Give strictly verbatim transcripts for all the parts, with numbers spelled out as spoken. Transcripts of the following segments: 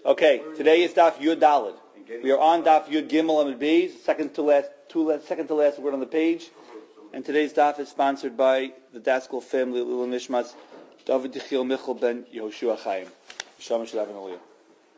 Okay, today is Daf Yud Daled. We are on Daf Yud Gimel Amud Beis, second to last, two last, second to last word on the page. And today's Daf is sponsored by the Daskal family, Lil Nishmas, David Yechiel Michal ben Yehoshua Chaim. Shalom Shalav and Aliyah.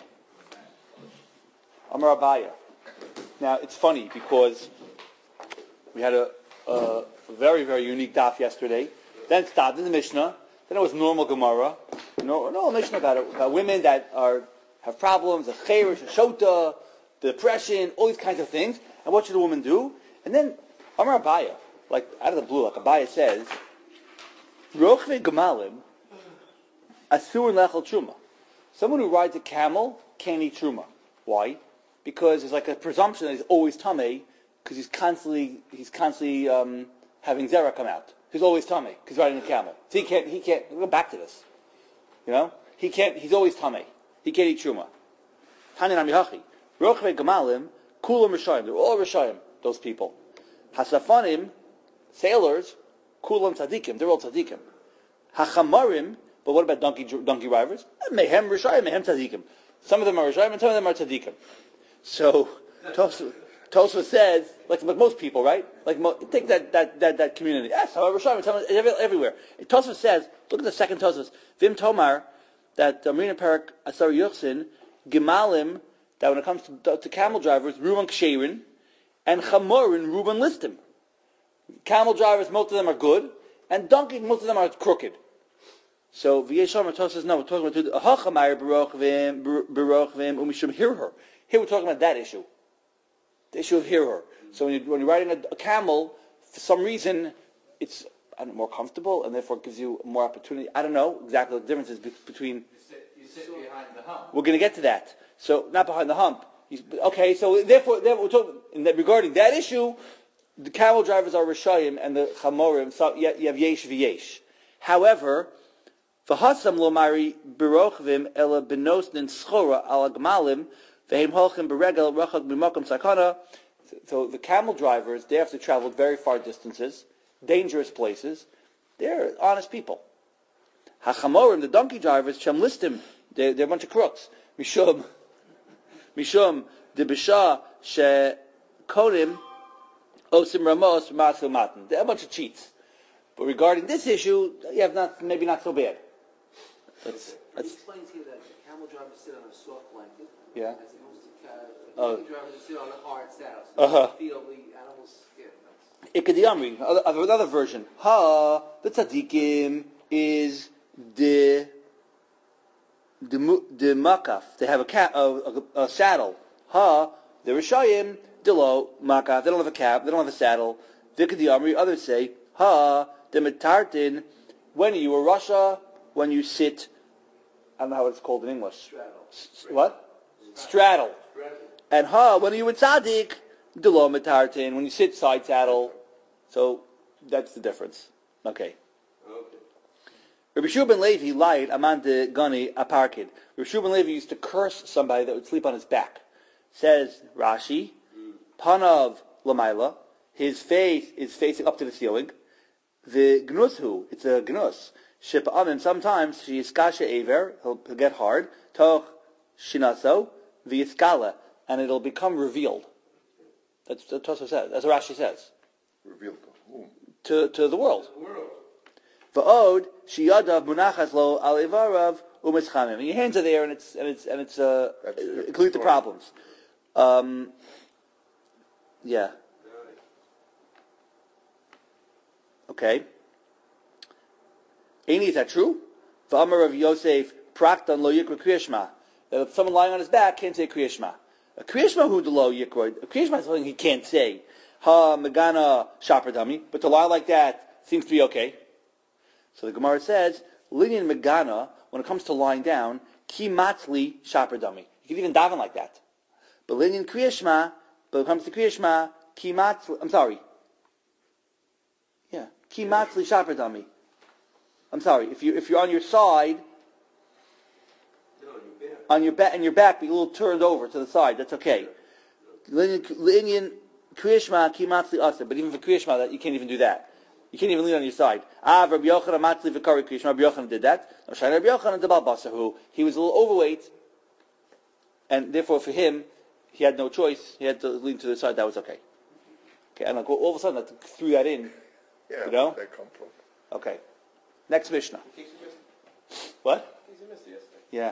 Amar Abaya. Now it's funny because we had a, a very very unique Daf yesterday. Then it stopped in the Mishnah. Then it was normal Gemara. No, no Mishnah about it, about women that are have problems, a cherish, a shota, depression, all these kinds of things. And what should a woman do? And then Amar Abaya, like out of the blue, like Abaya says, Rochve Gemalim Asur Lechel Truma. Someone who rides a camel can't eat truma. Why? Because there's like a presumption that he's always tamei, because he's constantly he's constantly um, having zera come out. He's always tamei because he's riding a camel. So he can't he can't we'll go back to this. You know he can't. He's always tamei. He can't eat truma. Hanin amihachi rochve gemalim kulam rishayim. They're all rishayim. Those people. Hasafanim sailors kulam tzadikim. They're all tzadikim. Hachamarim. But what about donkey donkey drivers? Mehem rishayim, mehem tzadikim. Some of them are rishayim and some of them are tzadikim. So Tosfos says, like, like most people, right? Like mo- take that, that, that, that community. Yes, however, rishayim, every, everywhere. Tosfos says, look at the second Tosfos. Vim Tomar, that Amrina Perak Asar Yuchsin, Gemalim, that when it comes to, to camel drivers, Ruban Ksherin, and Chamorin, Ruban Listim. Camel drivers, most of them are good, and donkey, most of them are crooked. So V'yesham Tosfos says, no, we're talking about Hachamar Barochvim Barochvim Umishum Hirher. Here we're talking about that issue, the issue of Hirher. So when, you, when you're riding a, a camel, for some reason it's I don't know, more comfortable and therefore gives you more opportunity. I don't know exactly what the difference is be- between. You sit, you sit behind the hump. We're going to get to that. So not behind the hump. You, okay, so therefore, therefore we're talking in that, regarding that issue. The camel drivers are Rishayim and the Chamorim. So you have Yesh v'Yesh. However, v'hasam lo mari berochvim ela benosnin schora ala gmalim v'hem holchem beregel rachak b'makom sakana. So the camel drivers, they have to travel very far distances, dangerous places. They're honest people. Hachamorim, the donkey drivers, shem listim, they're, they're a bunch of crooks. Mishum, mishum de bisha she kodim osim ramos masu matan. They're a bunch of cheats. But regarding this issue, you have not maybe not so bad. That's, that's, he explains here that camel drivers sit on a soft blanket, yeah. as opposed to uh, Oh. donkey drivers sit on a hard saddle. So Uh-huh. you feel the animals scared. Ikadiyamri, another, another version. Ha, the tzaddikim is the the the makaf. They have a cap, a, a, a saddle. Ha, the rishayim delo makaf. They don't have a cap. They don't have a saddle. Ikadiyamri. Others say ha, the metartin. When you are Russia, when you sit, I don't know how it's called in English. Straddle. S- what? Straddle. Straddle. And ha, when you in tzaddik, delo metartin. When you sit side saddle. So that's the difference. Okay. Okay. Rabbi Shua ben Levi lied aman de gani aparkid. Rabbi Shua ben Levi used to curse somebody that would sleep on his back. Says Rashi, panav lamaila, his face is facing up to the ceiling. The gnushu, it's a gnus. Shipa'anim, sometimes she is kasha aver, he'll, he'll get hard. Toch shinaso, v'yiskala, and it'll become revealed. That's what Tosfos says. That's what Rashi says. Revealed to whom? To, to the world. The world. Va'od sheyadav munachas lo al ivarav umischamim. And your hands are there, and it's and it's and it's uh, it can lead to problems. Um, yeah. Okay. Aini, is that true? V'amar of Yosef praktan lo yikra kriyashma. That if someone lying on his back can't say kriyashma. A kriyashma hu de lo yikra. A kriyashma is something he can't say. Ha megana shapardami, but to lie like that seems to be okay. So the Gemara says, linyan megana, when it comes to lying down, ki matzli shapardami. You can even daven like that. But linyan kriyashma, but when it comes to kriyashma, ki matzli, I'm sorry. Yeah, ki matzli shapardami. I'm sorry, if you if you're on your side, No, you bet. on your back and your back be a little turned over to the side, that's okay. Linyan linyan kriyashma ki matzli asa, but even for kriyashma, that you can't even do that. You can't even lean on your side. Ah, Rabbi Yochanan matzli v'kari kriyashma. Rabbi Yochanan did that. No, Rabbi Yochanan debal basahu. He was a little overweight, and therefore for him, he had no choice. He had to lean to the side. That was okay. Okay, and like, all of a sudden, I threw that in. Yeah, you know? where did that come from? Okay. Next Mishnah. What? Yeah.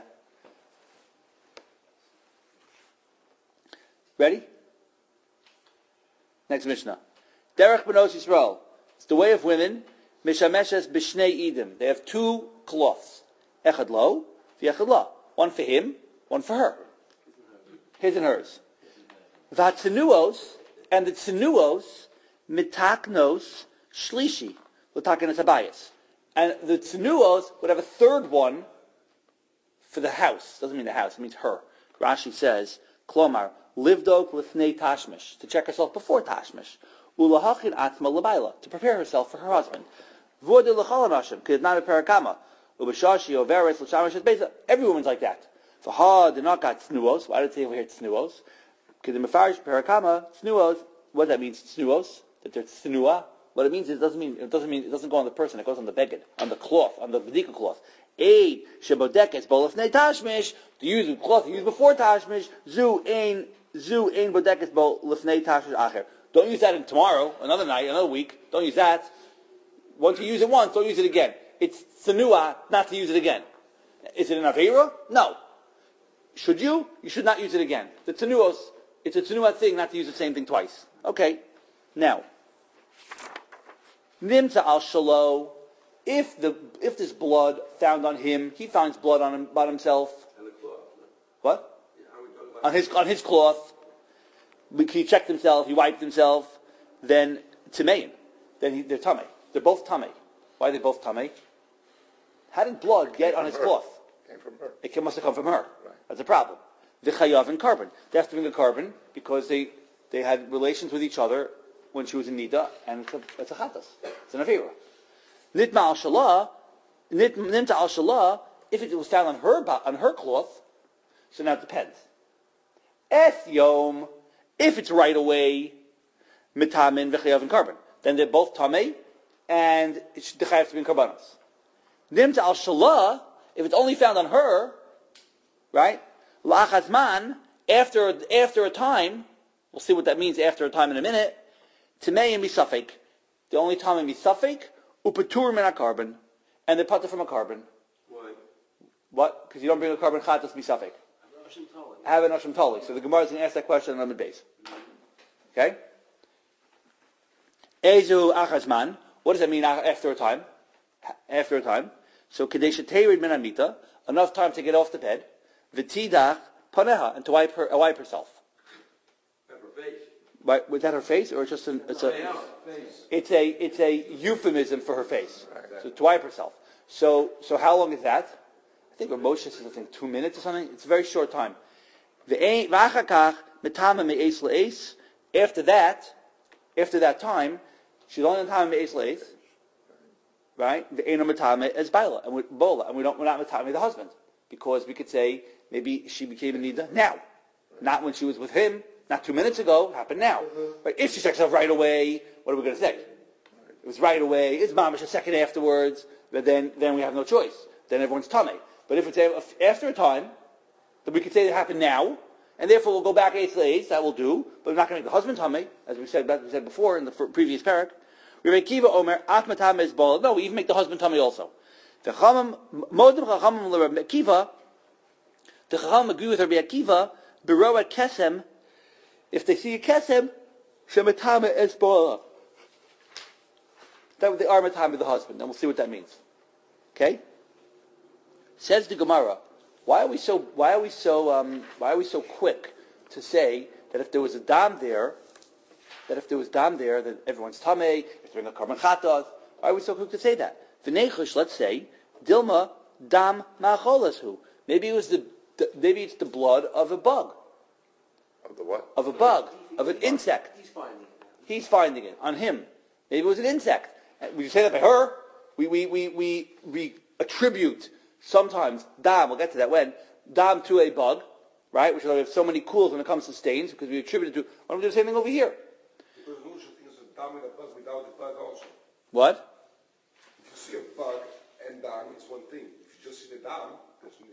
Ready? Next Mishnah. Derech Benos Yisrael. It's the way of women. Mishameshes b'shnei idim. They have two cloths. Echad lo, v'echad la. One for him, one for her. His and hers. V'hatzenuos, and the tzenuos, mitaknos shlishi. L'takenes habayis. And the tzenuos would have a third one for the house. Doesn't mean the house, it means her. Rashi says, Klomar, livdok lifnei tashmish, to check herself before tashmish. Ulahachin atma labayla, to prepare herself for her husband. Vode l'chol anashim, k'idnami perakama. Ubashashi overes l'shamish et beza. Every woman's like that. V'ha denakat tzenuos. Why did it say over here tzenuos? K'idmefarish perakama tzenuos. What that means, tzenuos? That they're tzenua. What it means is it doesn't mean it doesn't mean it doesn't go on the person. It goes on the beged, on the cloth, on the bedika cloth. Aid shebodekes bolefnei tashmish. To use the cloth used before tashmish. Zu ein zu ein bodekes bolefnei tashmish acher. Don't use that in tomorrow, another night, another week. Don't use that. Once you use it once, don't use it again. It's tzenua not to use it again. Is it an avera? No. Should you? You should not use it again. The tzenuos, it's a tzenua thing not to use the same thing twice. Okay. Now. Nimta al shalo, if the if there's blood found on him, he finds blood on him on himself. And the cloth. What? Yeah, how we talking about On his on his cloth. He checked himself. He wiped himself. Then tamein. Then he, they're tamei. They're both tamei. Why are they both tamei? How did blood get on his her. cloth? Came from her. It must have come from her. Right. That's a problem. The chayav and carbon. They have to bring a carbon because they they had relations with each other when she was in Nida, and it's a, it's a chatas. It's an avera. Nitma al shalah, nimta al shalah, if it was found on her on her cloth, so now it depends. Eth yom, if it's right away, mitamin v'chayav and carbon, then they're both tamei, and it's the chayav to be in karbanos. Nimta al shalah, if it's only found on her, right? La'achazman, after after a time, we'll see what that means after a time in a minute. Tamei and misafek. The only time in misafek, upatur min a carbon, and they putter from a carbon. Why? What? Because you don't bring a carbon chatas misafek. Have an asham tali. So the Gemara is going to ask that question on the base. Okay. Ezu achazman. What does that mean after a time? After a time. So kadesh terid min amita, enough time to get off the bed. V'tidach paneha, and to wipe her, uh, wipe herself. Have her face. Right, was that her face, or it's just an, it's a, it's a, it's a euphemism for her face. So to wipe herself. So, so how long is that? I think Moshe says I think two minutes or something. It's a very short time. After that, after that time, she's only on time me'es leis, right? The eno matame as baila, and we bola, and we don't we're not matame the husband because we could say maybe she became a nida now, not when she was with him. Not two minutes ago, happened now. Mm-hmm. But if she checks herself right away, what are we going to say? It was right away, it's mamish a second afterwards, but then, then we have no choice. Then everyone's tummy. But if it's after a time, then we could say it happened now, and therefore we'll go back eight days, that will do, but we're not going to make the husband tummy, as we said, we said before in the previous parak. We make Kiva Omer, Atmatam is ball. No, we even make the husband tummy also. The Chachamim, Modim Chachamim Rabbi Akiva, the Chachamim agree with Rabbi Akiva, Beroa Kesem. If they see a kesem, shematame es bo'ala. That they are matame the husband, and we'll see what that means. Okay? Says the Gemara, why are we so? Why are we so? Um, why are we so quick to say that if there was a dam there, that if there was dam there, that everyone's tamei, if they're in a karban chatas? Why are we so quick to say that? V'nechush, let's say, dilma dam ma'acholashu. Maybe it was the, the maybe it's the blood of a bug. Of the what? Of a bug, of an insect. He's finding it. He's finding it on him. Maybe it was an insect. We say that by her. We we we we, we attribute sometimes dam. We'll get to that when dam to a bug, right? Which is why we have so many cools when it comes to stains because we attribute it to. Why don't we do the same thing over here? Because Moshe thinks a dam with a bug without the bug also. What? If you see a bug and dam, it's one thing. If you just see the dam, that's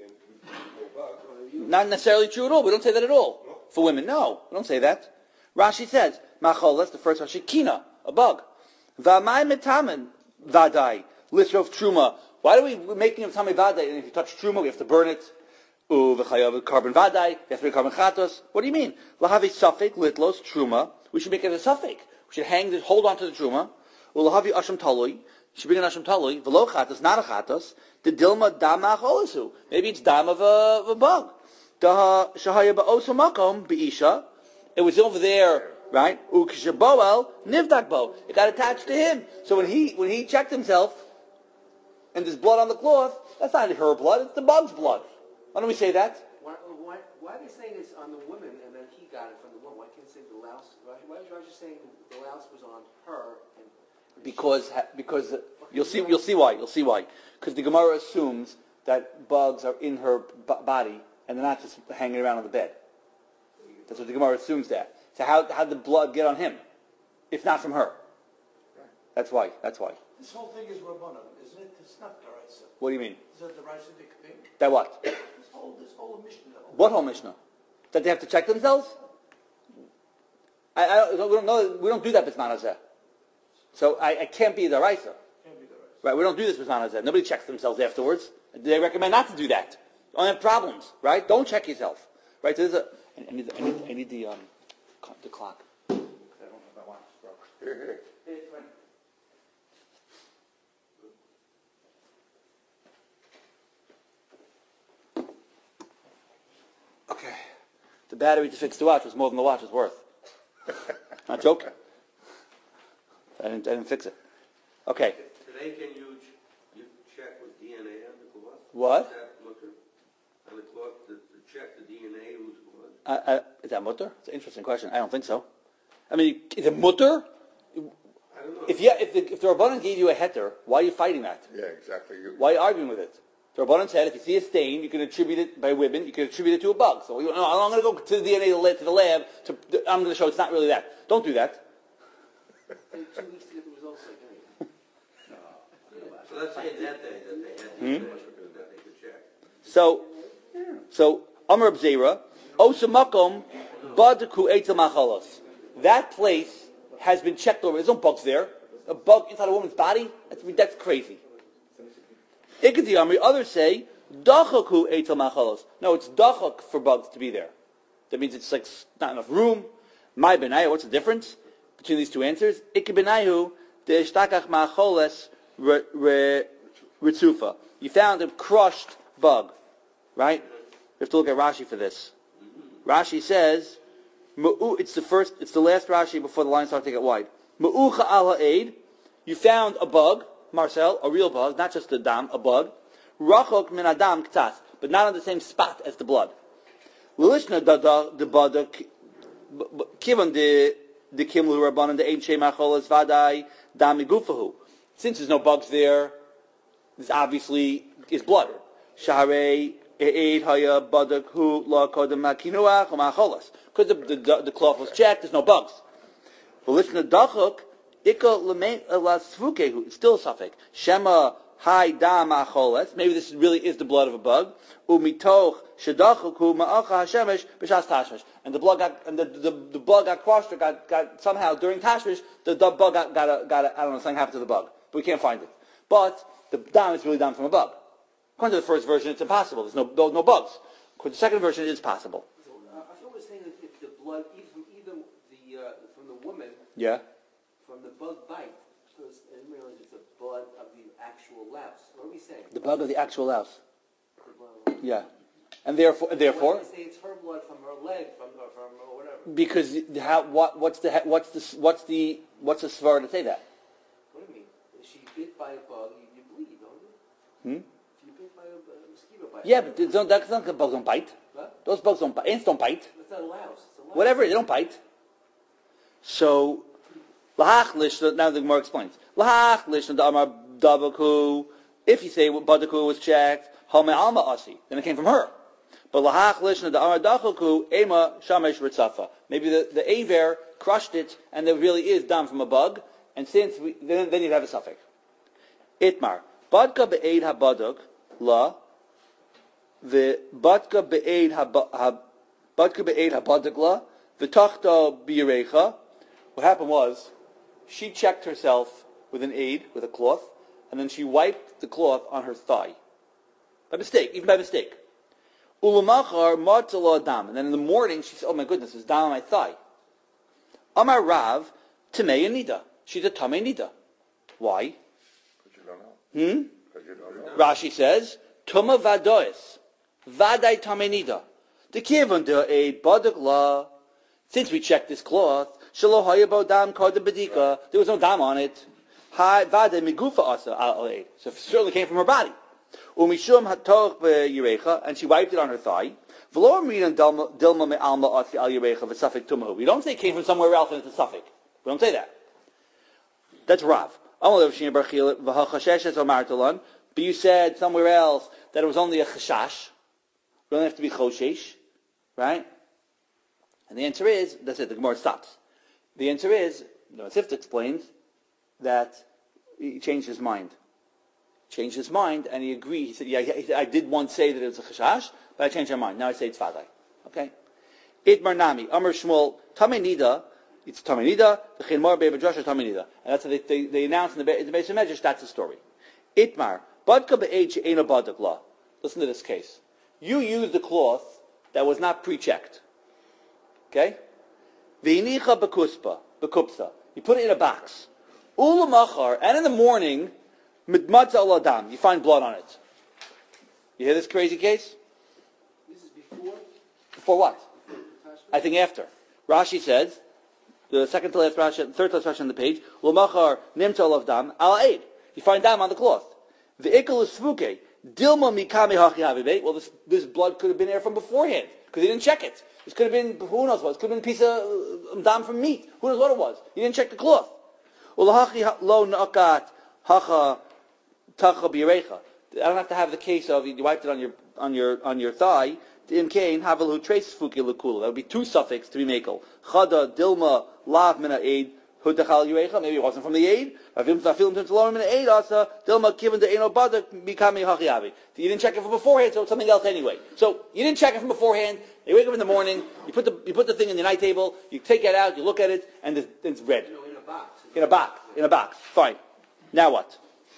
Not necessarily true at all. We don't say that at all. No. For women, no. We don't say that. Rashi says, Macholas, the first Rashi, Kina, a bug. V'amai metamen vadai, lisrov truma. Why are we making of tamei vadai? And if you touch truma, we have to burn it. U v'chayav carbon vadai, you have to make carbon chatos. What do you mean? Lahavi suffik litlos truma. We should make it a suffik. We should hang, the, hold on to the truma. Ulahavi asham talui. You should bring an asham talui. V'lo chatos, not a chatos. The dilma dama cholasu. Maybe it's dam of a, of a bug. Daha shahaya ba'osu makom be'isha. It was over there, right? Ukishaboel nivdak bo. It got attached to him. So when he when he checked himself, and there's blood on the cloth, that's not her blood. It's the bug's blood. Why don't we say that? Why, why, why are they saying it's on the woman and then he got it from the woman? Why can't they say the louse? Why, why is Rashi saying the louse was on her? And Because because uh, you'll see you'll see why you'll see why because the Gemara assumes that bugs are in her b- body and they're not just hanging around on the bed. That's what the Gemara assumes that. So how how did the blood get on him, if not from her? That's why. That's why. This whole thing is Rabbanan, isn't it? It's not Daraisa. What do you mean? Is that the Raisidic thing? That what? This whole, this whole Mishnah. What whole Mishnah? That they have to check themselves? I, I don't, we don't know. We don't do that b'zman hazeh. So I, I can't be the Raisa. Can't be Daraisa. Right? We don't do this b'zman hazeh. Nobody checks themselves afterwards. They recommend not to do that. You don't have problems, right? Don't check yourself, right? So there's a. I need, I need, I need the um, the clock. I don't have my watch. Here, here. It's right. Okay. The battery to fix the watch was more than the watch was worth. Not joking. I didn't, I didn't fix it. Okay. Today, can you, ch- you check with D N A on the cloth? What? Is that mutter? On the cloth, to, to check the D N A who's blood? Uh, uh, is that mutter? It's an interesting question. I don't think so. I mean, is it mutter? I don't know. If, yeah, if, the, if the Rabbanan gave you a heter, why are you fighting that? Yeah, exactly. You, Why are you arguing with it? The Rabbanan said if you see a stain, you can attribute it by women, you can attribute it to a bug. So you know, I'm going to go to the D N A lab, to the lab, to, I'm going to show it's not really that. Don't do that. take two weeks to get the results like anyway. So let's say that day that they had Hmm? the information that they could check. So, so Amar Bzeira, Osamakom Badaku Eitel Machalos. That place has been checked over. There's no bugs there. A bug inside a woman's body? That's, that's crazy. Ikadi Amri, others say, Dachaku Eitel Machalos. No, it's Dachak for bugs to be there. That means it's like not enough room. My Benaya, what's the difference between these two answers? Ikbenayu de Shtakach Macholes Ritzufa. You found a crushed bug, right? We have to look at Rashi for this. Rashi says, it's the first, it's the last Rashi before the lines start to get wide. Ma'ucha al ha'ed, you found a bug, Marcel, a real bug, not just a dam, a bug. Rachok min adam ktas, but not on the same spot as the blood. Lilishna da da the bada kivan the the kimlu rabbanan the ein shemachol vadai dami gufahu. Since there's no bugs there, this obviously is blood. Shaharei eid haya badak hu la kodem makinuach umacholas. Because the, the the cloth was checked, there's no bugs. Lilishna dachuk ikka lemein lasfukehu. It's still a suffix. Shema hai dam acholas. Maybe this really is the blood of a bug. Umitoch shedachuku ma'acha hashemesh b'shas tashmish. And the blood got, and the, the, the blood got crushed or got, got somehow during tashmish, the, the bug got, got, a, got a, I don't know, something happened to the bug. But we can't find it. But the dam is really dam from a bug. According to the first version, it's impossible. There's no, no, no bugs. According to the second version, it is possible. So, uh, I thought we were saying that if the blood, either from either the, uh, from the woman, Yeah? from the bug bite, because I didn't realize it's the blood of the actual louse. What are we saying? The bug of the actual louse. The blood of- Yeah. And therefore, Why therefore, do they say it's her blood from her leg, from her, from her whatever? because how, what, what's the, what's the, what's the, what's the svar to say that? What do you mean? If she bit by a bug, you, you bleed, don't you? Hmm? If you bit by a, a mosquito bite. Yeah, but don't, that's not, the bugs don't bite. What? Those bugs don't bite. Ants don't bite. That's not a louse. It's a louse. Whatever, they don't bite. So, lahach lishna, now the Gemara explains. Lahach lishna da'amar dabaku, if you say badaku was checked, hame alma asi, then it came from her. But lahach lishna da'amar dachaku, ema shamesh ritzafa. Maybe the, the aver crushed it, and there really is dam from a bug, and since we, then, then you'd have a suffix. Itmar, badka be'eid habaduk, la, the batka be'ed ha batka be'ed habadagla v'tachta biyirecha. What happened was, she checked herself with an aid, with a cloth, and then she wiped the cloth on her thigh. By mistake, even by mistake. Ulamachar matzala dam. And then in the morning, she said, oh my goodness, there's dam on my thigh. Amar Rav, Tamei Nida. She's a Tamei Nida. Why? Because you don't know. Hmm? Because you don't know. Rashi says, Tuma vadois. Vadai Tamei Nida. The kivon de a badak la. Since we checked this cloth, shelo hayabo dam kod bedika. There was no dam on it. Hai vadai migufa asa al aid. So it certainly came from her body. Umishum hatoch beyirecha, and she wiped it on her thigh. We don't say it came from somewhere else and it's a suffix. We don't say that. That's Rav. But you said somewhere else that it was only a chashash. We don't have to be choshesh, right? And the answer is, that's it, the Gemara stops. The answer is, the Masifta explains, that he changed his mind. Changed his mind, and he agreed. He said, yeah, he said, I did once say that it was a chashash, but I changed my mind. Now I say it's Fadai. Okay? Itmar Nami, Amr Shmuel, Tamei Nida, it's Tamei Nida, the Chinmar Beva Joshua Tamei Nida. And that's how they, they, they announced in the, in the base of Medrash, that's the story. Itmar, Badka Be'ed She'ena Badak La. Listen to this case. You used the cloth that was not pre-checked. Okay? Ve'inicha Bekuspa, Bekupsa. You put it in a box. Ula Machar, and in the morning, Midmatza Aladam, you find blood on it. You hear this crazy case? This is before? Before what? I think after. Rashi says, the second to last Rashi, third to last Rashi on the page, L'machar nimta alav dam al aid. You find dam on the cloth. The ikal is svuke. Dilma mikame hachi havibe. Well, this, this blood could have been there from beforehand, because he didn't check it. This could have been, who knows what, it could have been a piece of um, dam from meat. Who knows what it was? You didn't check the cloth. Ulahachi lo nakat hacha tacha birecha. I don't have to have the case of you wiped it on your on your on your thigh. In Cain, havel who trace fuki lekula. That would be two suffix to be makel. Chada dilma lav mina aid hudachal yurecha. Maybe it wasn't from the aid. Rafim tafilm tim talorim mina aid asa dilma given the eno badak mikami hachiavi. You didn't check it from beforehand, so it's something else anyway. So you didn't check it from beforehand. You wake up in the morning, you put the you put the thing in the night table, you take it out, you look at it, and it's, it's red. No, in a box. In a box. In a box. Fine. Now what?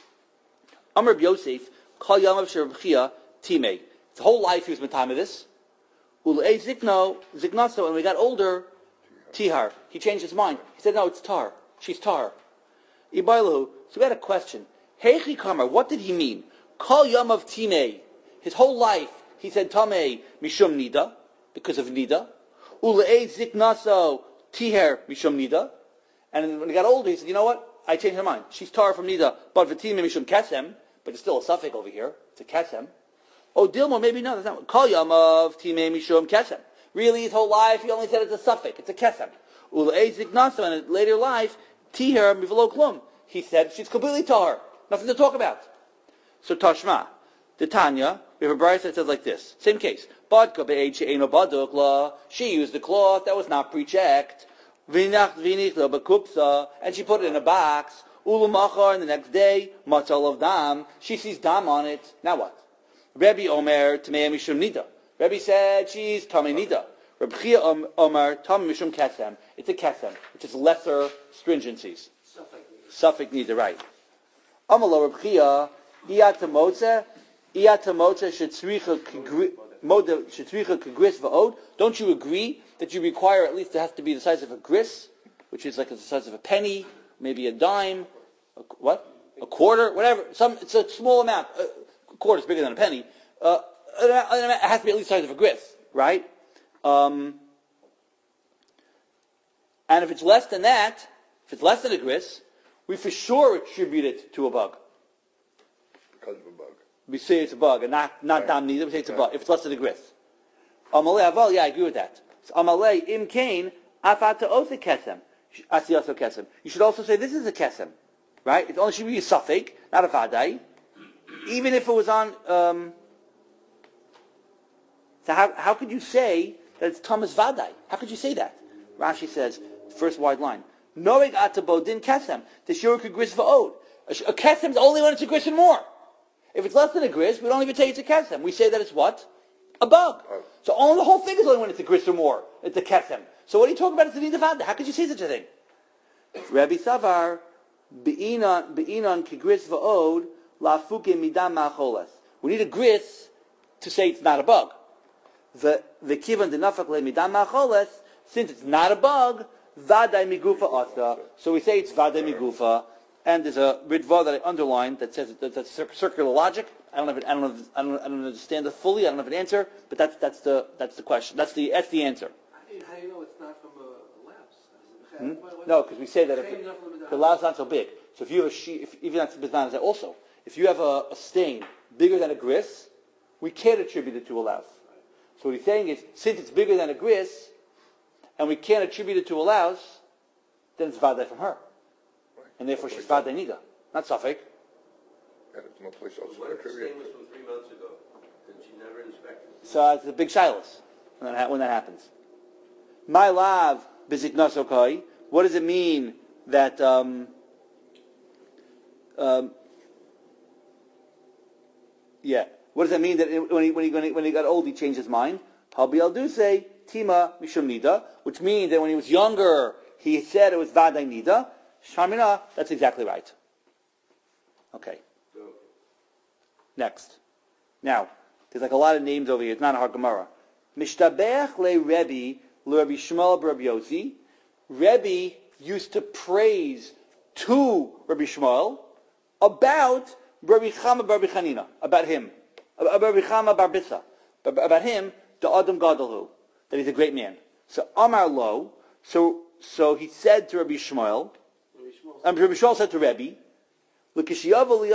Amr Yosef. Kol Yamav Sherabchia Timei. His whole life he was time of this. Ulei Zikno, Ziknatso, when we got older, Tihar. He changed his mind. He said, no, it's Tar. She's Tar. Ibailahu. So we had a question. Heichi Kamar, what did he mean? Kol Yamav Timei. His whole life, he said Tamei Mishum Nida, because of Nida. Ulei Ziknatso Tihar Mishum Nida. And when he got older, he said, you know what? I changed my mind. She's Tar from Nida, but V'timei Mishum Kesem. But it's still a suffix over here. It's a kesem. Oh, Dilma, maybe no, that's not. Kol Yamav Timei Mishum Kesem. Really, his whole life, he only said it's a suffix. It's a kesem. Ul'ezik Nasa, in his later life, Tiher Mivelo Klum. He said she's completely tahar. Nothing to talk about. So Tashma, the Tanya, we have a brayso that says like this. Same case. Badka be'ed she'eno baduk la. She used the cloth that was not pre-checked. V'nach v'nich la b'kupsa. And she put it in a box. Ulumachar, and the next day, matzal of dam, she sees dam on it. Now what? Rebbe Omer, Tamei Mishum Nida. Rebbe said she's Tamei Nida. Rebbe Chia Omer, Tamei Mishum Kesem. It's a Kesem, which is lesser stringencies. Suffix Nida, right. Amalo Rebbe Chia, Iyatamotze, Iyatamotze shetzricha kagris va'od. Don't you agree that you require at least it has to be the size of a gris, which is like the size of a penny, maybe a dime, a, what? A quarter, whatever. Some it's a small amount. A quarter is bigger than a penny. Uh, it has to be at least the size of a grist, right? Um, and if it's less than that, if it's less than a grist, we for sure attribute it to a bug. Because of a bug. We say it's a bug, and not not dam neither. We say it's a bug. If it's less than a grist. Amalei aval, yeah, I agree with that. Amalei im kain afata osa kesem. You should also say this is a kesem, right? It only should be a suffix, not a vadai. Even if it was on. Um, so how how could you say that it's Thomas vadai? How could you say that? Rashi says, first wide line. Noeg atabodin kesem. The shur could gris va'od. A kesem is only when it's a gris and more. If it's less than a gris, we don't even say it's a kesem. We say that it's what? A bug. So only the whole thing is only when it's a gris or more. It's a kesem. So what are you talking about? It's a nidavada. How could you say such a thing? Rabbi Savar, be'inon be'inon kigris va'od lafuke midam ma'cholas. We need a gris to say it's not a bug. The the kivan denafak le midam ma'cholas. Since it's not a bug, vaday migufa asa. So we say it's vaday migufa. And there's a ritva that I underlined that says that that's circular logic. I don't have it, I don't have, I don't, I don't understand it fully. I don't have an answer, but that's that's the that's the question. That's the that's the answer. How do you, how do you know it's not from a lapse? Hmm? No, because we say that if it, the lapse is not so big. So if you have a sheet, if, even that's bizman that also, if you have a, a stain bigger than a gris, we can't attribute it to a louse. So what he's saying is, since it's bigger than a gris, and we can't attribute it to a louse, then it's vaday from her. And therefore she's vaday nida, not safek. And it's no place else to What if the attribute. stain was from three months ago, and she never inspected it? So it's a big shilas when that, when that happens. My lav biziknas okay. What does it mean that um, um, yeah? What does that mean that it, when he when he when he, when he got old he changed his mind? Habi al do say tima mishum nida, which means that when he was younger he said it was vaday nida. Shamina, that's exactly right. Okay. Next. Now, there's like a lot of names over here. It's not a hard Gemara. Mishtabech le Rebbe, le Rabbi Shmuel Rabbi Yossi. Rebbe used to praise to Rabbi Shmuel about Rabbi Chama Rabbi Chanina, about him. About Rabbi Chama Bar Bissa. About him, the Adam Gadolhu, that he's a great man. So Amar Lo, so so he said to Rabbi Shmuel, um, Rabbi Shmuel said to Rebbe, when he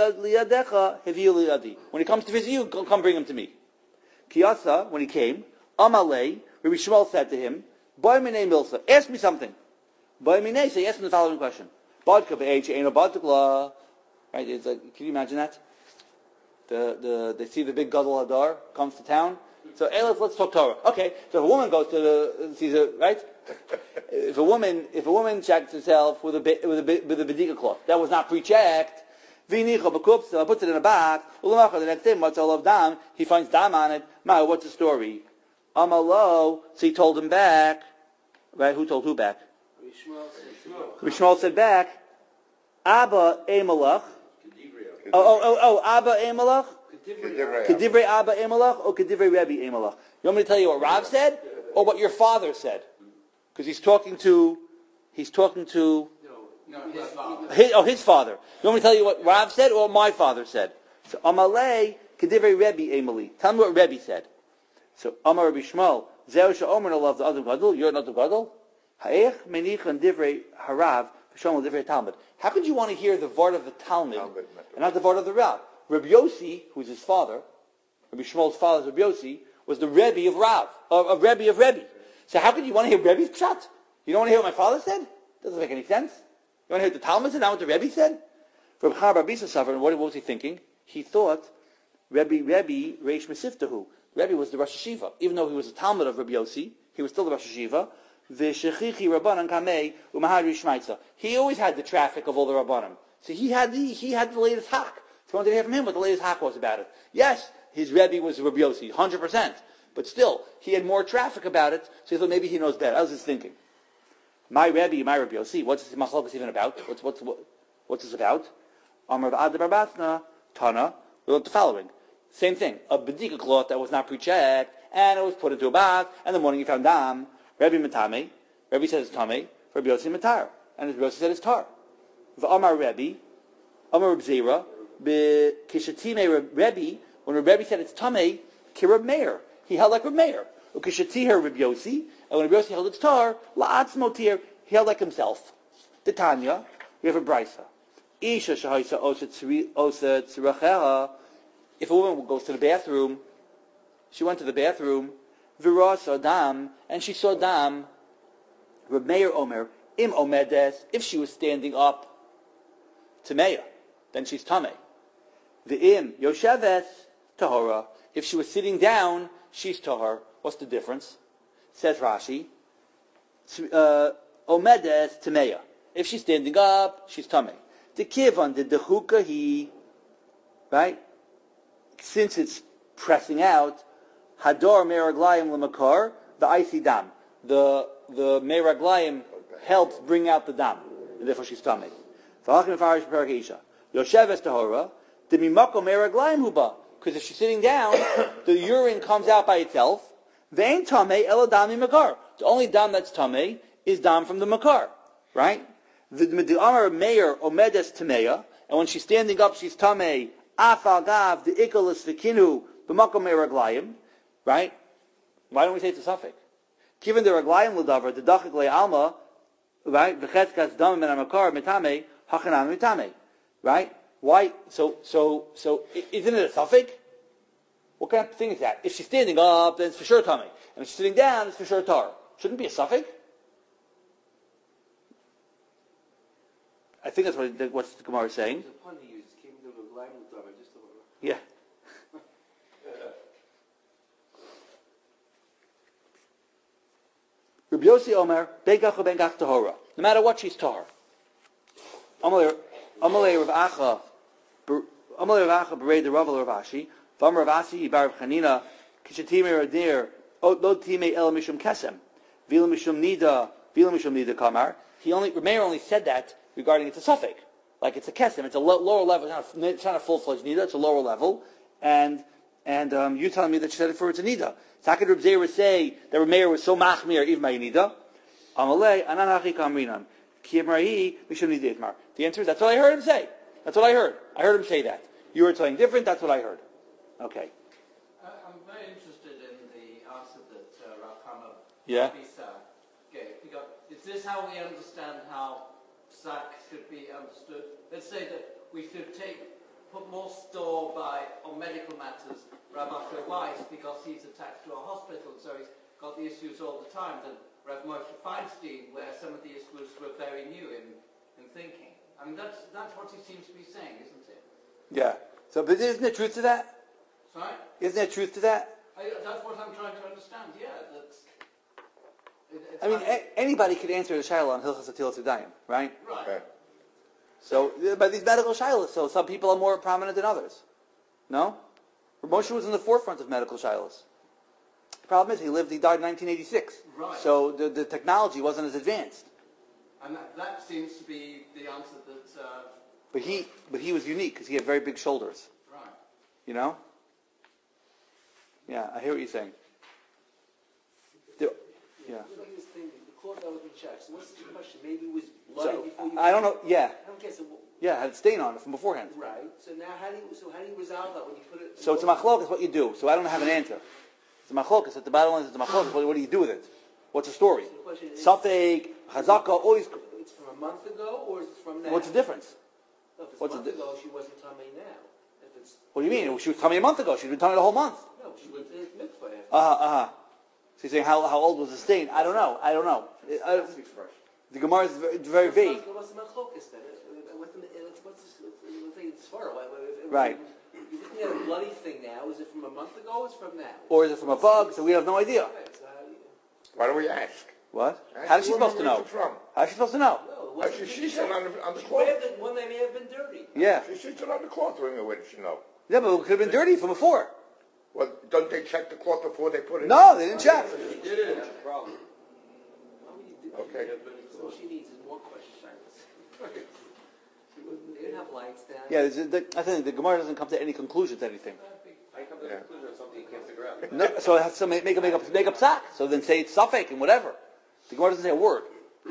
comes to visit you, come bring him to me. Kiyasa, when he came, Amalei, Rabbi Shmuel said to him, Boy Minei Milsa, ask me something. Boy Minei, so he asked him the following question. Badka be'ech, ain't a badkla. Right, it's like, can you imagine that? The, the, they see the big Gadol Hadar, comes to town. So, hey, let's, let's talk Torah. Okay, so if a woman goes to the, sees a, right? If a woman, if a woman checks herself with a, with a, with a bedika cloth, that was not pre-checked, Vinicha puts it in a box. The next day, what's all of dam? He finds dam on it. Ma, what's the story? Amalo. So he told him back. Right? Who told who back? Rishmael said back. Abba Emalach. Oh, oh, oh, oh. Abba Emalach. Kedivrei Abba Emalach or Kedivrei Rebbe Emalach. You want me to tell you what Rav said or what your father said? Because he's talking to. He's talking to. No, his father. His, oh, his father. You want me to tell you what Rav said or what my father said? So, Amalei, Kedivrei Rebbe Emily. Tell me what Rebbe said. So, Amar Rabbi Shmuel, Zeu she'omer love the Adam Gadol, you're not the Gadol? Ha'ech menichan divrei harav, v'shomel divrei Talmud. How could you want to hear the vart of the Talmud, Talmud and not the vart of the Rav? Rabbi Yossi, who's his father, Rabbi Shmuel's father, Rabbi Yossi, was the Rebbe of Rav, of, of Rebbe of Rebbe. So how could you want to hear Rebbe's pshat? You don't want to hear what my father said? Doesn't make any sense. You want to hear what the Talmud said, not what the Rebbe said? Rabbi Chama Bar Bisa suffered, and what was he thinking? He thought, Rebbe, Rebbe, Reish Mesiftahu. Rebbe was the Rosh Hashiva. Even though he was a Talmud of Rabbi Yossi, he was still the Rosh Hashiva. V'shechichi Rabbanan kamei u'mahadri shmaitza. He always had the traffic of all the Rabbanim. So he had the, he had the latest hak. So he wanted to hear from him what the latest hak was about it. Yes, his Rebbe was Rabbi Yossi, one hundred percent. But still, he had more traffic about it, so he thought maybe he knows better. I was just thinking. My Rebbe, my Rabbi Yossi, what's this machlokes even about? What's, what's, what, what's this about? Amar v'ad bar Basna, Tana, we learned the following. Same thing, a bedika cloth that was not pre-checked, and it was put into a bath, and in the morning you found dam. Rebbe Matame, Rebbe says it's Tame, Rebbe Yossi Matar, and Rebbe Yossi said it's Tar. V'amar Rebbe, Amar Reb Zera, Kishatime Rebbe, when Rebbe said it's Tame, Kirab Meir, he held like Reb Meir. Ukishatihar Reb Yossi, and when Reb Yossi held its Tar, La'atz Motir, he held like himself. The Tanya, we have a brisa. Isha Shahaisa Osa Tziracheha. If a woman goes to the bathroom, she went to the bathroom, Virasa Dam, and she saw Dam, Reb Meir Omer, Im Omedes, if she was standing up, Tameya, then she's Tameh. The Im Yosheves, Tahora, if she was sitting down, she's Tahor. What's the difference? Says Rashi, uh, Omedes, Tameya. If she's standing up, she's Tameh. The Kivan, the Dechuka, he, right? Since it's pressing out, Hador meraglayim lemakar, the icy dam. The the meraglayim helps bring out the dam, and therefore she's tummy. V'hachim farish perak isha. Yosheves tahora, demimako meraglayim huba. Because if she's sitting down, the urine comes out by itself. Ve'en tamei ela dami makar. The only dam that's tamei is dam from the makar, right? The Amar Meir omedes tameya, and when she's standing up, she's tamei. Afal gav the ikalas v'kinu b'makom meraglayim, right? Why don't we say it's a suffix? Given the raglayim l'davar the dachik le'alma, right? V'chetzkas dam min hamakar mitame hachanan mitame, right? Why? So so so isn't it a suffix? What kind of thing is that? If she's standing up, then it's for sure tamei, and if she's sitting down, it's for sure tar. Shouldn't it be a suffix? I think that's what the, what's the Gemara is saying. The pun he used came to the line with Davar, just a little. Yeah. Rabbi Yossi Omer, Benkach or Benkach Tahora. No matter what, she's tar. Amalei Rav Acha, Amalei Rav Acha, Berei the Rav Rav Ashi, Vam Rav Asi, Bar Rav Chanina, Kishatime Radir, Lo Time El Mishum Kesem, Vila Mishum Nida, Vila Mishum Nida Kamar. He only, Meir only said that regarding it's a suffix, like it's a kesem, it's a lo- lower level, it's not a, it's not a full-fledged nida, it's a lower level, and and um, you telling me that she said it for it's a nida. So how could Reb Zeir say that Reb Meir was so machmir even by a nida? Amalei ananachi kamrinan kiyemrahi mishum nida itmar. The answer is that's what I heard him say. That's what I heard. I heard him say that. You were telling different. That's what I heard. Okay. Uh, I'm very interested in the answer that uh, Rav Hama Yeah. gave. Because is this how we understand how Sack should be understood? Let's say that we should take, put more store by, on medical matters, Rav Asher Weiss, because he's attached to a hospital, so he's got the issues all the time, than Rav Moshe Feinstein, where some of the issues were very new in, in thinking. I mean, that's, that's what he seems to be saying, isn't it? Yeah. So, but isn't there truth to that? Sorry? Isn't there truth to that? I, that's what I'm trying to understand, yeah. That's, it, it's I mean, like- a- anybody could answer the shiloh on Hilchas Atilas Yadayim, right? right. So, uh, by these medical shilohs, so some people are more prominent than others. No? Moshe was in the forefront of medical shilohs. The problem is he lived, he died in nineteen eighty-six. Right. So the, the technology wasn't as advanced. And that, that seems to be the answer that, uh, But he, but he was unique because he had very big shoulders. right. You know? Yeah, I hear what you're saying. The- yeah. Look at this thing, the cloth that was checked. So what's the question? Maybe it was bloody So, before you... I don't know, yeah. I don't guess it... wa- Yeah, it had a stain on it from beforehand. Right. So now how do you, so how do you resolve that when you put it... So it's a machlokas, what you do. So I don't have an answer. It's a machlokas. At the bottom line, it's a machlokas. What, what do you do with it? What's the story? So the question is, Safek, chazaka, always. it's from a month ago or is it from now? What's the difference? No, if it's what's a month the di- ago, she wasn't tummy now. If it's... What do you mean? She was telling me a month ago. She's been telling me the whole month. No, she went to the mikvah after. Uh huh. Uh huh. So you're saying how how old was the stain? I don't know. I don't know. I, the Gemara is very, very vague. What's the machlokas then? What's the, what's the, what's the svara? Right. You're looking at a bloody thing now. Is it from a month ago or is it from now? Or is it from a bug? So we have no idea. Okay, so how do you... Why don't we ask? What? Ask How is she the supposed to woman know? where's it from. How is she supposed to know? No, it wasn't- Actually, she said on the, on the She cloth. grabbed it one that may have been dirty. Yeah. She said on the cloth. When she know. Yeah, but it could have been dirty from before. Well, don't they check the cloth before they put it? No, they didn't check. He did it, problem. How would you do Okay. So all she needs is more questions. They didn't have lights down. Yeah, the, the, I think the Gemara doesn't come to any conclusion to anything. I come to the Yeah. conclusion of something you can't figure out. No, so it has to make, make a make up make up sack. So then say it's suffix and whatever. The Gemara doesn't say a word.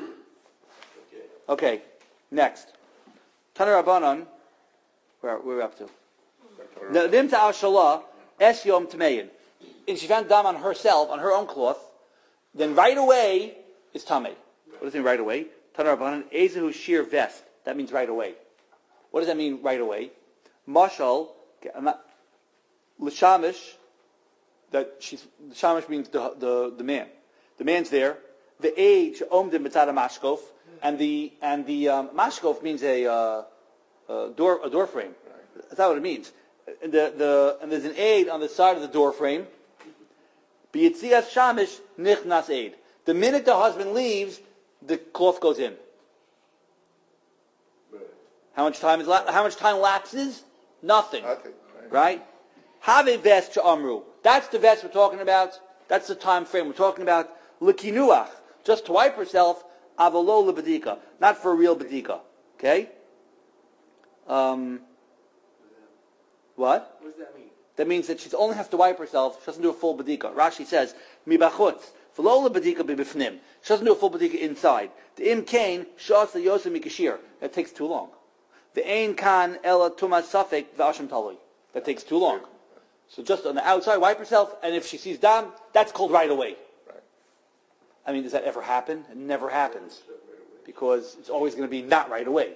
Okay, next. Taner Rabbanon. Where where are we up to? Nadim ta'al shalah es yom tmeyin. And she found dam on herself, on her own cloth. Then right away is tamei. What does it mean right away? Taner Rabbanon ezehu shir vest. That means right away. What does that mean right away? Mashal l'shamish. That she's the shamish means the, the the man. The man's there. The age omdim b'tzad mashkof, and the and the um, mashkof means a, uh, a door a door frame. That's not what it means. And the the and there's an aid on the side of the door frame. B'yitzias shamish nichnas aid. The minute the husband leaves, the cloth goes in. How much time is la- how much time lapses? Nothing. Nothing. Right? Have a vest to amru. That's the vest we're talking about. That's the time frame we're talking about. L'kinuach, just to wipe herself, avalo lebedika, not for a real bedika. Okay? Um, what? What does that mean? That means that she only has to wipe herself. She doesn't do a full bedika. Rashi says, mibachutz, v'lo lebedika b'bifnim. She doesn't do a full bedika inside. The im kain, shasa yosem mikashir. That takes too long. The ein kan ela tumas safek v'asham talui. That takes too long. So just on the outside, wipe herself, and if she sees dam, that's called right away. Right. I mean, does that ever happen? It never happens. Because it's always going to be not right away.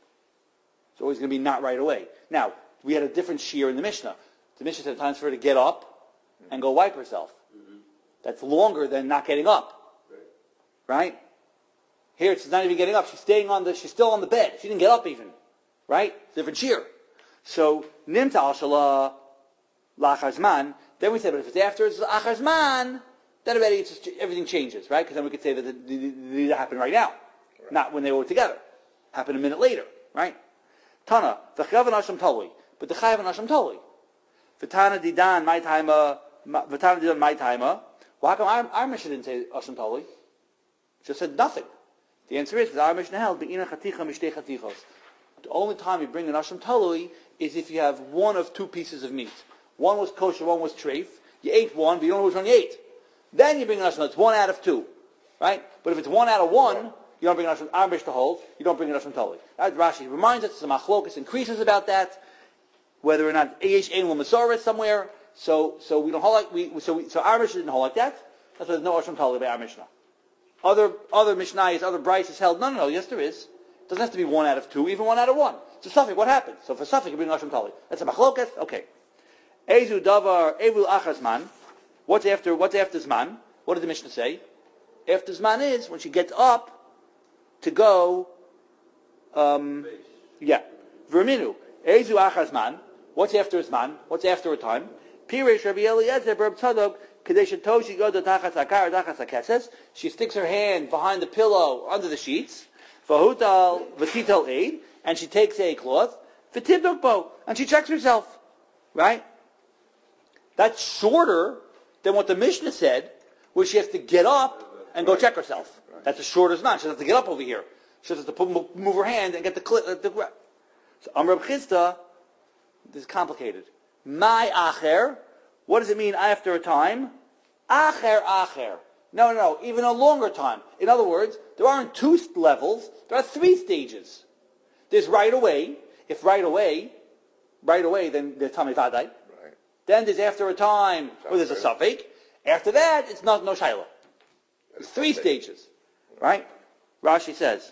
It's always going to be not right away. Now, we had a different shear in the Mishnah. The Mishnah said times for her to get up and go wipe herself. Mm-hmm. That's longer than not getting up. Right. right? Here, she's not even getting up. She's staying on the, she's still on the bed. She didn't get up even. Right? Different shear. So, nimta al shalah lachazman. Then we said, but if it's after it's achazman, then already it's just, everything changes, right? Because then we could say that it did happen right now, right. Not when they were together. Happened a minute later, right? Tana v'chayav nasham talui, but the chayav nasham talui. V'tana didan my timer, v'tana didan my timer. Well, how come our, our Mishnah didn't say asham talui? Just said nothing. The answer is that our Mishnah held be'ina chaticha mishtei chatichos. The only time you bring an asham talui is if you have one of two pieces of meat. One was kosher, one was treif. You ate one, but you don't know which one you ate. Then you bring an asham talui. It's one out of two, right? But if it's one out of one, you don't bring an asham. Our Mishnah holds you don't bring an asham talui. That Rashi reminds us. Some machlokas increases about that, whether or not yesh ein l'masorah somewhere. So, so we don't hold like we. So, we, so our Mishnah didn't hold like that. That's why there's no asham talui by our Mishnah. Other other Mishnayos, other Brises held no, no, no. Yes, there is. It doesn't have to be one out of two, even one out of one. It's a suffix. What happens? So for suffix, you bring asham talui. That's a machlokas. Okay. Ezu davar evul achazman. What's after? What's after zman? What did the Mishnah say? After zman is when she gets up to go. Um, yeah. Verminu. Ezu achazman. What's after zman? What's after a time? Piresh Rabbi Eliezer Berb Tzadok Kadesh Toshi Godo Tachas Hakar Tachas Hakeses. She sticks her hand behind the pillow under the sheets. Vahutal Vasital Aid, and she takes a cloth. V'tibdokbo, and she checks herself. Right? That's shorter than what the Mishnah said, where she has to get up and go check herself. That's a shorter zman. She doesn't have to get up over here. She just has to put, move her hand and get the clip. The, so Amr Chisda, this is complicated. My acher, what does it mean after a time? Acher acher. No, no, no, even a longer time. In other words, there aren't two levels, there are three stages. There's right away. If right away, right away, then there's Tamei Vadai. Right. Then there's after a time, where there's a suffix. After that, it's not no Shaila. It's three stages. Right? Rashi says,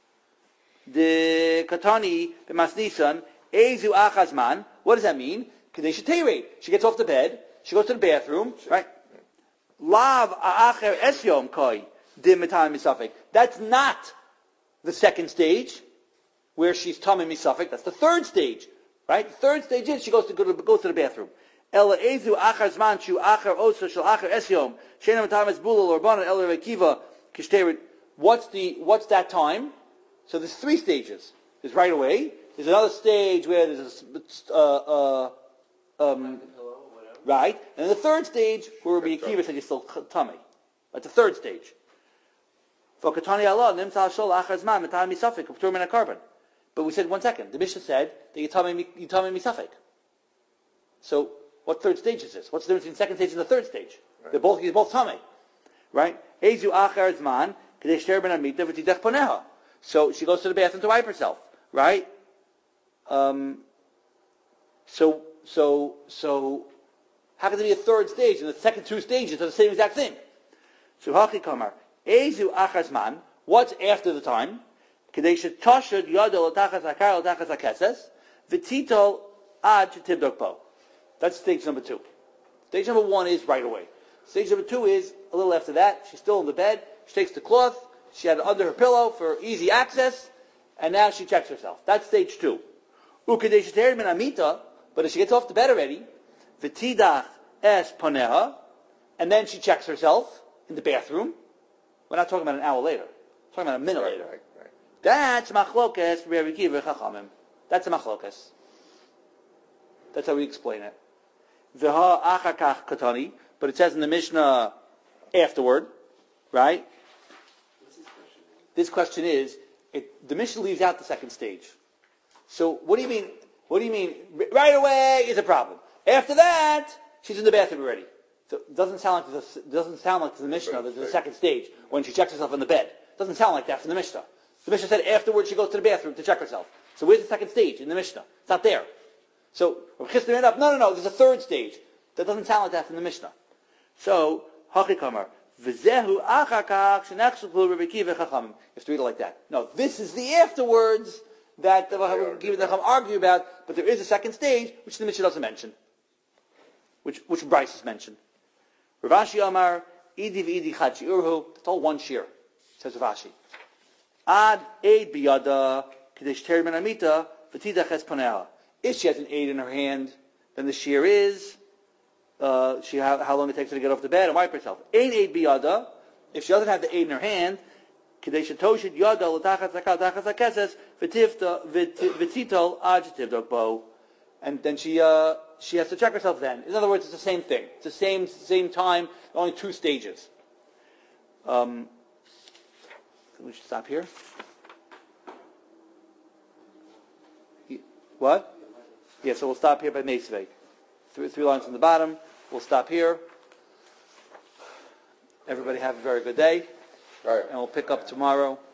the Katani, the Masnisan, Ezu Achazman, what does that mean? Kadesh Teirei. She gets off the bed, she goes to the bathroom, right? Lav Aacher Esyom Koi, Dim Mitam Misafik. That's not the second stage, where she's Tamim Misafik. That's the third stage, right? The third stage is she goes to go to, goes to the bathroom. Ela Ezu Achar Zman Shu Achar Osa Shel Achar Esyom Shena Mitam Esbulal Orbana Ela Rekiva Kishterit. What's the what's that time? So there's three stages. There's right away. There's another stage where there's a uh, uh, um, right, and then the third stage where Rabbi Akiva said you're still tummy. That's the third stage. For Katani Allah, Nimtzal Shol Achar Zman Mitam Misafik P'tur Min HaKarban. But we said one second. The Mishnah said that you tummy you tummy Misafik. So what third stage is this? What's the difference between the second stage and the third stage? Right. They're both they're both tummy, right? Ezu Achar Zman Kadesh Ter Ben Amita V'Tidech Poneha. So she goes to the bathroom to wipe herself, right? Um, so, so, so, how can there be a third stage and the second two stages are the same exact thing? So, Hachi Kamar, Ezu Achazman, what's after the time? Kadesh Tashad Yadol Tachas Akar Tachas Akeses, V'Titol Ad Tibdokpo. That's stage number two. Stage number one is right away. Stage number two is a little after that. She's still in the bed. She takes the cloth. She had it under her pillow for easy access, and now she checks herself. That's stage two. But if she gets off the bed already, v'tidach es paneha, and then she checks herself in the bathroom. We're not talking about an hour later. We're talking about a minute right, later. Right, right. That's machlokes Rabbi Akiva v'chachamim. That's a machlokes. That's how we explain it. v'ha achakach katani, but it says in the Mishnah afterward, right? What's his question? This question is, it, the Mishnah leaves out the second stage. So what do you mean, what do you mean, right away is a problem. After that, she's in the bathroom already. So it doesn't sound like there's a, it doesn't sound like to the Mishnah that there's a second stage when she checks herself in the bed. It doesn't sound like that from the Mishnah. The Mishnah said afterwards she goes to the bathroom to check herself. So where's the second stage in the Mishnah? It's not there. So Rav Chisda made up, no, no, no, there's a third stage. That doesn't sound like that from the Mishnah. So, Hachikamar, V'zehu achakach shenechsuklu Rabbi Akiva chachamim. You have to read it like that. No, this is the afterwards that the Rabbi Akiva and Chacham argue about, but there is a second stage, which the Mishnah doesn't mention. Which, which Bryce has mentioned. Rav Ashi Amar, Idi v'idi chad shi'urhu, it's all one shear, says Rav Ashi. Ad eid biyada, kadesh teri ben amita, v'tidach es paneha. If she has an aid in her hand, then the shear is, uh, she how, how long it takes her to get off the bed and wipe herself. Ein aid biyada, if she doesn't have the aid in her hand, kadesh toshid yada l'tachat zakal tachat zakeses, v'tivta v'titol ad shetivdok bo. And then she uh, she has to check herself then. In other words, it's the same thing. It's the same same time, only two stages. Um, we should stop here. What? Yeah, so we'll stop here by Meisvei. Three, three lines on the bottom. We'll stop here. Everybody have a very good day. Right. And we'll pick up tomorrow.